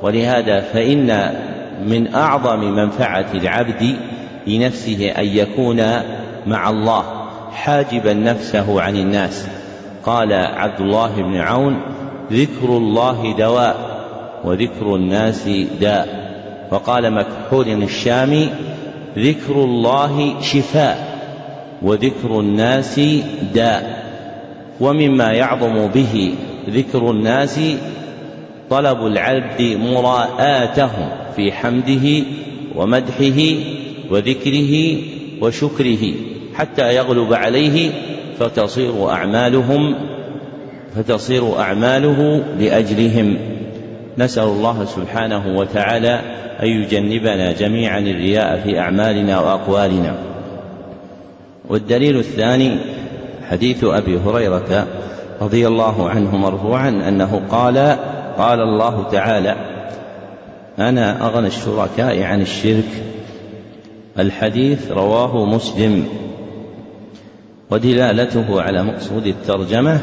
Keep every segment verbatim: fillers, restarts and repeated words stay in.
ولهذا فإن من أعظم منفعة العبد لنفسه أن يكون مع الله حاجبا نفسه عن الناس. قال عبد الله بن عون: ذكر الله دواء وذكر الناس داء. وقال مكحول الشامي: ذكر الله شفاء وذكر الناس داء. ومما يعظم به ذكر الناس طلب العبد مراءاتهم في حمده ومدحه وذكره وشكره حتى يغلب عليه فتصير أعمالهم فتصير أعماله لأجلهم. نسأل الله سبحانه وتعالى أن يجنبنا جميعا الرياء في أعمالنا وأقوالنا. والدليل الثاني حديث أبي هريرة رضي الله عنه مرفوعا أنه قال: قال الله تعالى: أنا أغنى الشركاء عن الشرك. الحديث رواه مسلم. ودلالته على مقصود الترجمة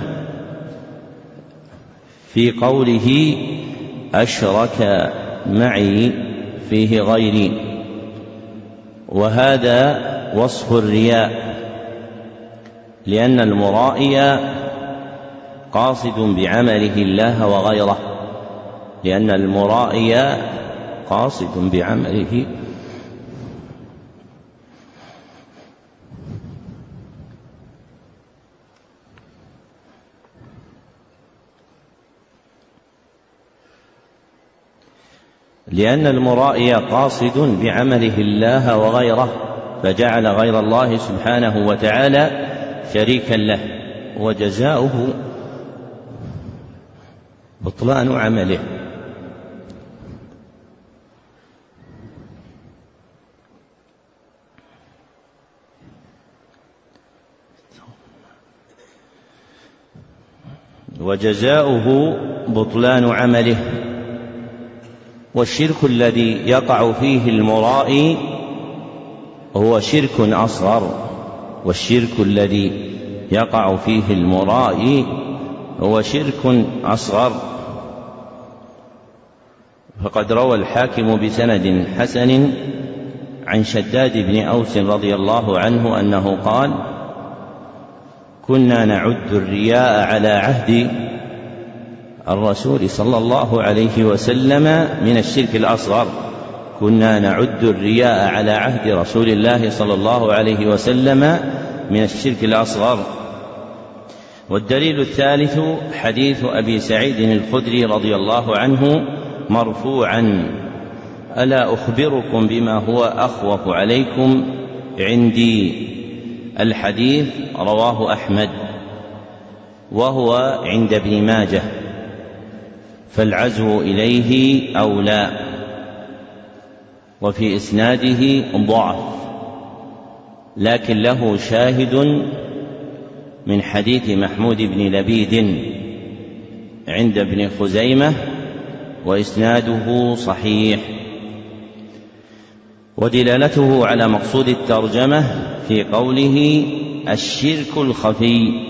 في قوله: أشرك معي فيه غيري. وهذا وصف الرياء، لأن المرائي قاصد بعمله الله وغيره لأن المرائي قاصد بعمله لأن المرائي قاصد بعمله الله وغيره، فجعل غير الله سبحانه وتعالى شريكا له، وجزاؤه بطلان عمله. وجزاؤه بطلان عمله. والشرك الذي يقع فيه المرائي هو شرك أصغر والشرك الذي يقع فيه المرائي هو شرك أصغر. فقد روى الحاكم بسند حسن عن شداد بن أوس رضي الله عنه أنه قال: كنا نعد الرياء على عهد الرسول صلى الله عليه وسلم من الشرك الأصغر. كنا نعد الرياء على عهد رسول الله صلى الله عليه وسلم من الشرك الأصغر. والدليل الثالث حديث أبي سعيد الخدري رضي الله عنه مرفوعا: ألا أخبركم بما هو أخوف عليكم عندي؟ الحديث رواه أحمد وهو عند ابن ماجه، فالعزو إليه أولى. وفي إسناده ضعف، لكن له شاهد من حديث محمود بن لبيد عند ابن خزيمة وإسناده صحيح. ودلالته على مقصود الترجمة في قوله: الشرك الخفي،